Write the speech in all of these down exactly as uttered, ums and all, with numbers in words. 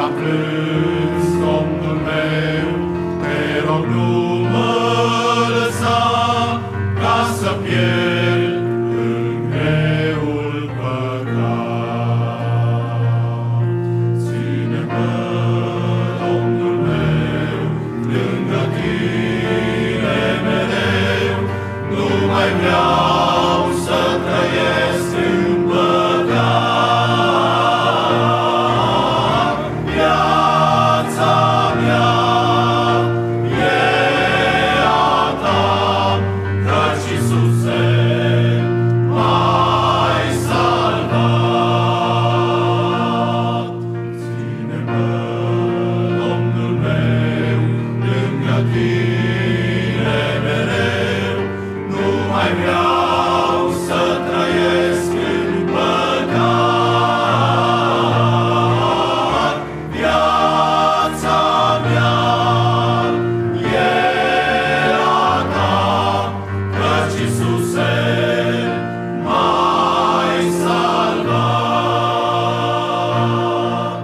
plâns, Domnul meu, te rog nu mă lăsa ca să pierd în greul păcat. Ține-mă, Domnul meu, lângă tine mereu, nu mai vreau să trăiesc în păcat. Viața mea e a ta, căci Iisuse m-ai salvat. Ține-mă, Domnul meu, lângă tine mereu, nu mai vreau să trăiesc în păcat. Viața mea e a ta, căci Iisuse m-ai salvat.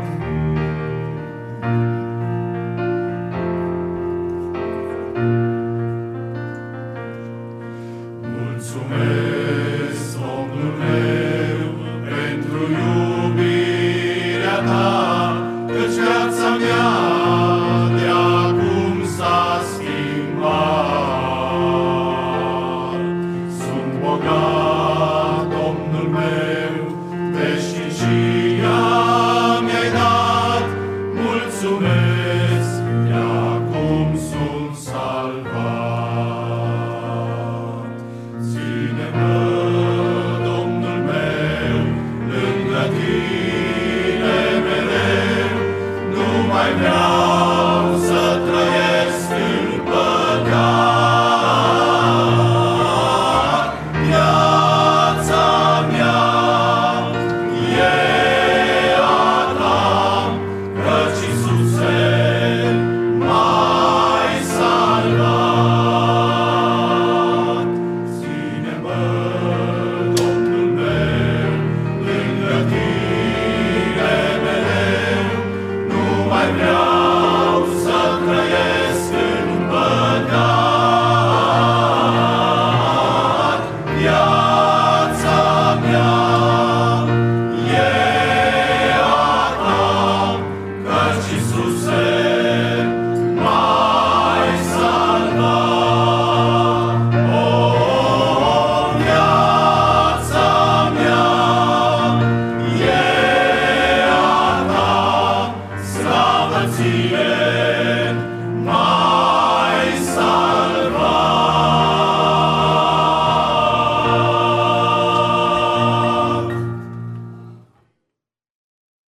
Mulțumesc, Domnul meu, pentru iubirea ta, căci viața mea de acum s-a schimbat. Sunt bogat, Domnul meu, veșnicia mi-ai dat. Mulțumesc, de acum sunt salvat. Ține-mă, Domnul meu, lângă tine mereu, nu mai vreau